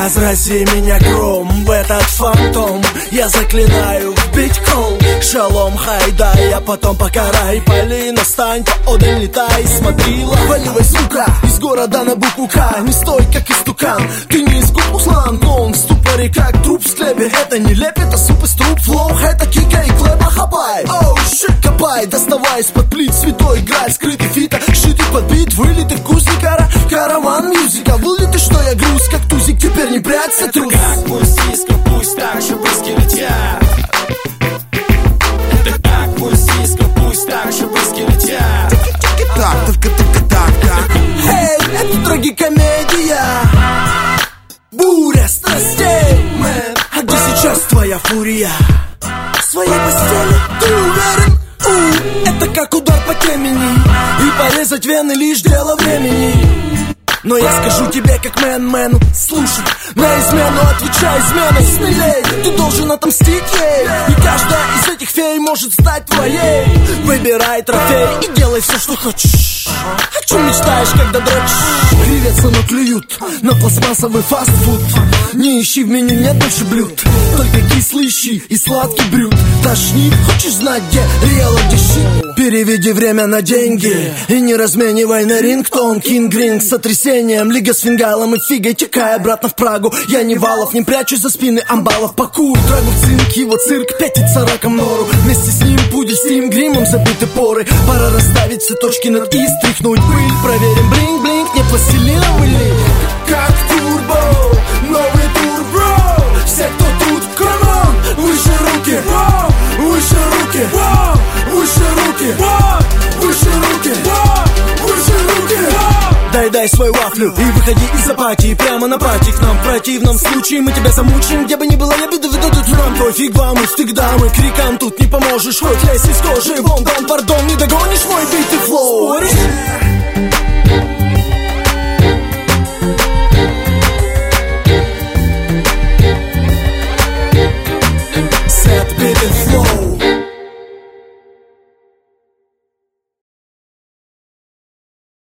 разрази меня гром в этот фантом. Я заклинаю вбить кол. Шалом, хайдай, а потом покарай. Полина, стань, поодаль летай. Смотри, лаваливай, сука, из города на букву К. Не стой, как истукан, ты не из Куплан. Клоун в ступоре, как труп в склепе. Это не лепь, это суп из труб. Флоу, это кика и клэпа, хапай. Оу, щит, копай, доставай из-под плит. Святой граль, скрытый фита, шитый подбит. Вылитый вкусный караван мюзика. Вылитый, что я груз, как тузик, теперь не прячься, трус. Как пусть искра, пусть так же брызги летят. Это как пусть искра, пусть так же брызги летят. Так, только так. Эй, это трагикомедия. Буря страстей, мэн. А где сейчас твоя фурия? В своей постели, ты уверен? Это как удар по темени. И порезать вены лишь дело времени. Но я скажу тебе как мэн-мэну: слушай, на измену отвечай, измена смелей. Ты должен отомстить ей. И каждая из этих фей может стать твоей. Выбирай трофей и делай все, что хочешь. О чем мечтаешь, когда дрочишь? Кривятся, но клюют на пластмассовый фастфуд. Не ищи в меню, нет больше блюд. Только кислый ищи и сладкий брют. Тошнит, хочешь знать, где реал, где щит? Переведи время на деньги и не разменивай на рингтон. Кинг-ринг с сотрясением, лига с фингалом и фигой. Текай обратно в Прагу, я не Валов. Не прячусь за спины амбалов. Пакуй драгу в цинк, его цирк пятится раком нору. Вместе с ним пудель с ним гримом забиты поры. Пора расставить все точки над «и», стряхнуть пыль. Проверим блинк-блинк, не пластилином или как турбо, новый турбо. Все, кто тут, камон, выше руки, выше руки, выше руки, выше руки, выше руки. Дай свою вафлю и выходи из апатии прямо на пати к нам. В противном случае мы тебя замучим. Где бы ни было, я беду ведут нам. Твой фиг вам и стык дамы. Крикам тут не поможешь, хоть лезь из кожи. Вон, пардон, не догонишь мой бит и флоу.